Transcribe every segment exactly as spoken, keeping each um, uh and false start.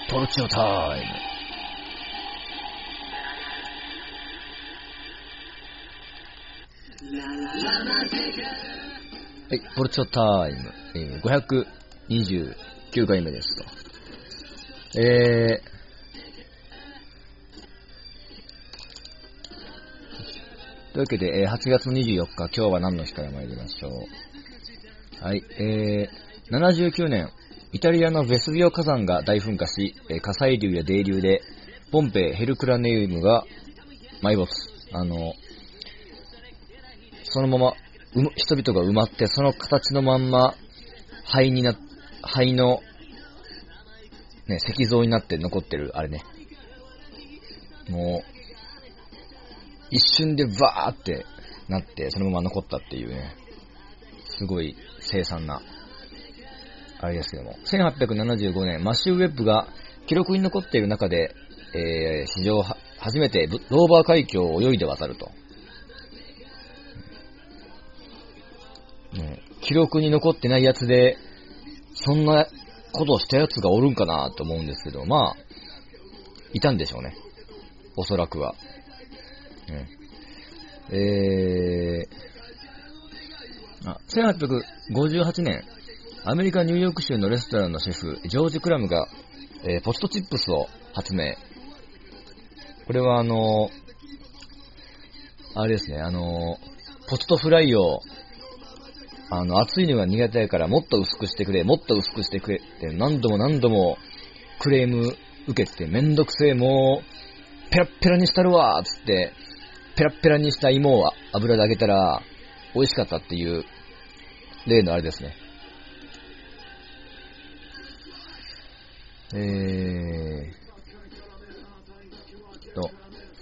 ポルチョタイム。はい、ポルチョタイム、えー、ごひゃくにじゅうきゅうかいめですと。えー、というわけで、えー、はちがつにじゅうよっか、今日は何の日から参りましょう。はい、えー、ななじゅうきゅうねん、イタリアのベスビオ火山が大噴火し、えー、火砕流や泥流で、ポンペイ・ヘルクラネウムが埋没。あの、そのまま、う人々が埋まって、その形のまんま、灰にな、灰の、ね、石像になって残ってる、あれね。もう、一瞬でバーってなって、そのまま残ったっていうね、すごい凄惨な、あれですけども。せんはっぴゃくななじゅうごねん、マシュー・ウェッブが記録に残っている中で、えー、史上初めてローバー海峡を泳いで渡ると。ね、記録に残ってないやつで、そんなことをしたやつがおるんかなと思うんですけど、まあ、いたんでしょうね。おそらくは。ね、えー、あ、せんはっぴゃくごじゅうはちねん、アメリカ・ニューヨーク州のレストランのシェフ、ジョージ・クラムが、えー、ポテトチップスを発明。これはあのー、あれですね、あのー、ポテトフライをあの、熱いのが苦手だからもっと薄くしてくれ、もっと薄くしてくれって何度も何度もクレーム受けてめんどくせえ、もう、ペラッペラにしたるわーつって、ペラッペラにした芋を油で揚げたら美味しかったっていう例のあれですね。えーと、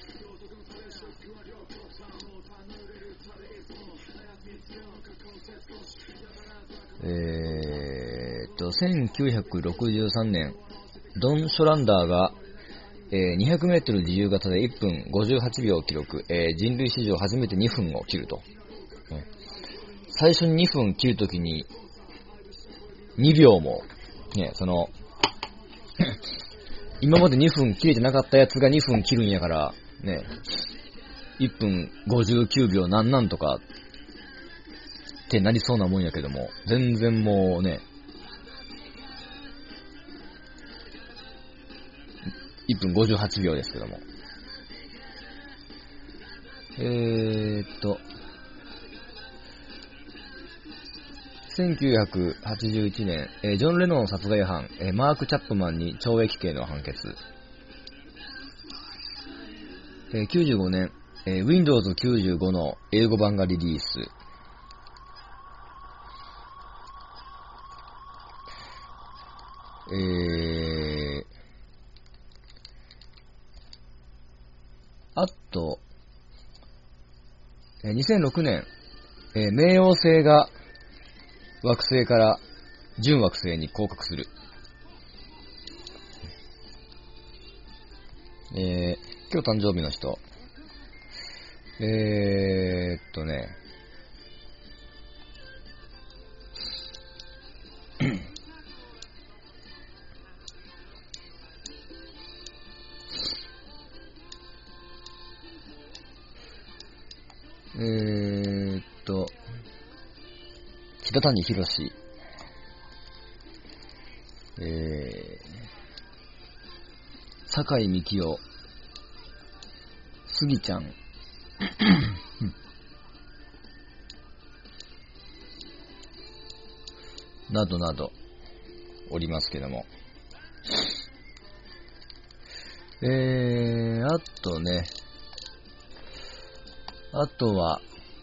えーと、せんきゅうひゃくろくじゅうさんねん、ドン・ショランダーが、えー、にひゃくメートル自由形でいっぷんごじゅうはちびょうを記録、えー、人類史上初めてにふんを切ると。ね、最初ににふん切るときに、にびょうも、ね、その、今までにふん切れてなかったやつがにふん切るんやから、ね、いっぷんごじゅうきゅうびょうなんなんとかってなりそうなもんやけども、全然もうね、いっぷんごじゅうはちびょうですけども。えーっと、せんきゅうひゃくはちじゅういちねん、えー、ジョン・レノン殺害犯、えー、マーク・チャップマンに懲役刑の判決。えー、きゅうじゅうごねん、えー、ウィンドウズきゅうじゅうご の英語版がリリース。えー、あと、えー、にせんろくねん、えー、冥王星が惑星から準惑星に降格する。えー、今日誕生日の人。えーっとね、えーっと、北谷博士、えー、坂井幹夫、杉ちゃん、などなど、おりますけども。えー、あとね、あとは、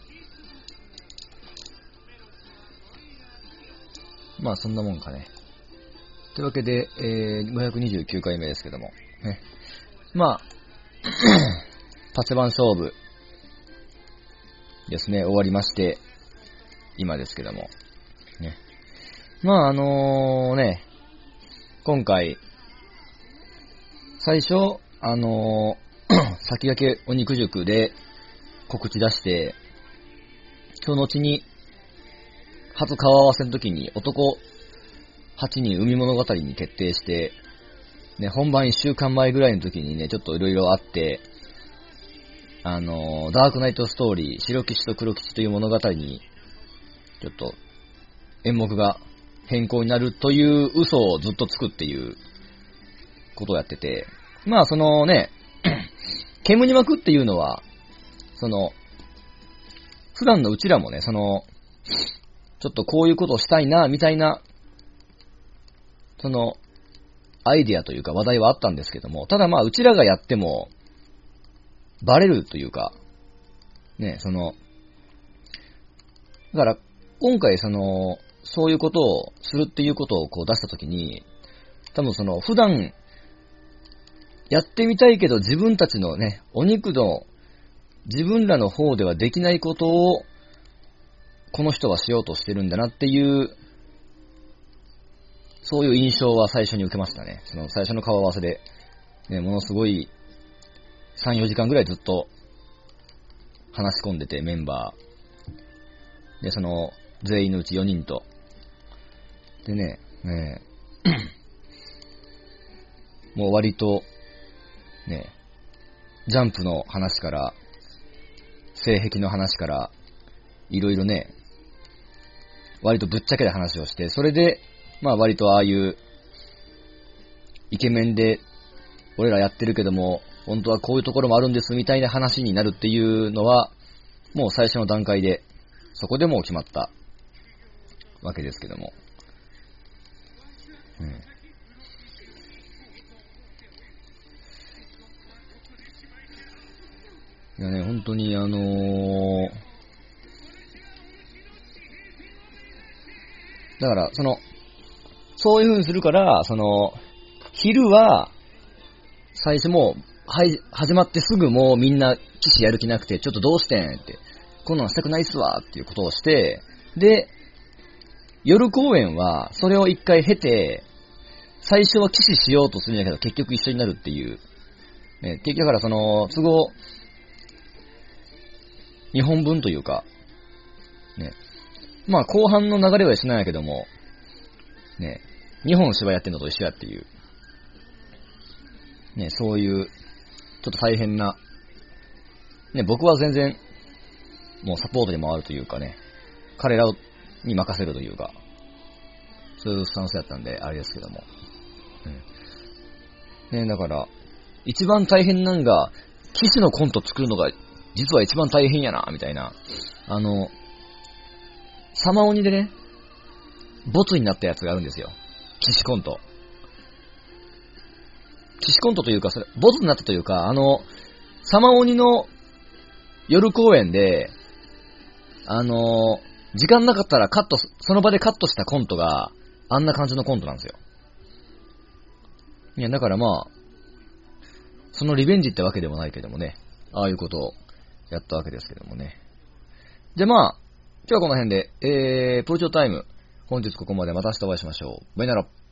まあそんなもんかね。というわけで、えー、ごひゃくにじゅうきゅうかいめですけども。ね、まあ、パチェバン勝負ですね、終わりまして、今ですけども。ね、まああのー、ね、今回、最初、あのー、先駆けお肉塾で告知出して、今日のうちに、初顔合わせの時に男はちにん海物語に決定して、 ね、本番いっしゅうかんまえぐらいの時にね、ちょっといろいろあって、あのー、ダークナイトストーリー、白騎士と黒騎士という物語に、ちょっと、演目が変更になるという嘘をずっとつくっていうことをやってて、まあそのね、煙に巻くっていうのは、その、普段のうちらもね、その、ちょっとこういうことをしたいな、みたいな、その、アイディアというか話題はあったんですけども、ただまあうちらがやっても、バレるというか、ね、その、だから今回その、そういうことをするっていうことをこう出したときに、多分その普段やってみたいけど自分たちのね、お肉の自分らの方ではできないことをこの人はしようとしてるんだなっていう、そういう印象は最初に受けましたね。その最初の顔合わせで、ね、ものすごいさん、よじかんぐらいずっと話し込んでてメンバー。で、その全員のうちよにんと。でね、ねもう割と、ね、ジャンプの話から、性癖の話から、いろいろね、割とぶっちゃけた話をして、それで、まあ割とああいう、イケメンで、俺らやってるけども、本当はこういうところもあるんですみたいな話になるっていうのは、もう最初の段階で、そこでもう決まったわけですけども。うん。いやね、本当にあのー、だから、その、そういう風にするから、その、昼は、最初もう、はい、始まってすぐもうみんな騎士やる気なくて、ちょっとどうしてんって、こんなんしたくないっすわっていうことをして、で、夜公演は、それを一回経て、最初は騎士しようとするんだけど、結局一緒になるっていう。ね、結局だからその、都合、にほんぶんというか、ね。まあ後半の流れは一緒なんやけども、ね、にほん芝居やってんのと一緒やっていう。ね、そういう、ちょっと大変な、ね、僕は全然、もうサポートに回るというかね、彼らに任せるというか、そういうスタンスやったんで、あれですけども。うん、ね、だから、一番大変なんが、騎士のコント作るのが、実は一番大変やな、みたいな。あの、サマ鬼でね、ボツになったやつがあるんですよ。騎士コント。騎士コントというか、それ、ボツになったというか、あの、サマ鬼の夜公演で、あの、時間なかったらカット、その場でカットしたコントが、あんな感じのコントなんですよ。いや、だからまあ、そのリベンジってわけでもないけどもね、ああいうことをやったわけですけどもね。じゃあまあ、今日はこの辺で、えー、プロチョタイム、本日ここまでまた明日お会いしましょう。バイナラ。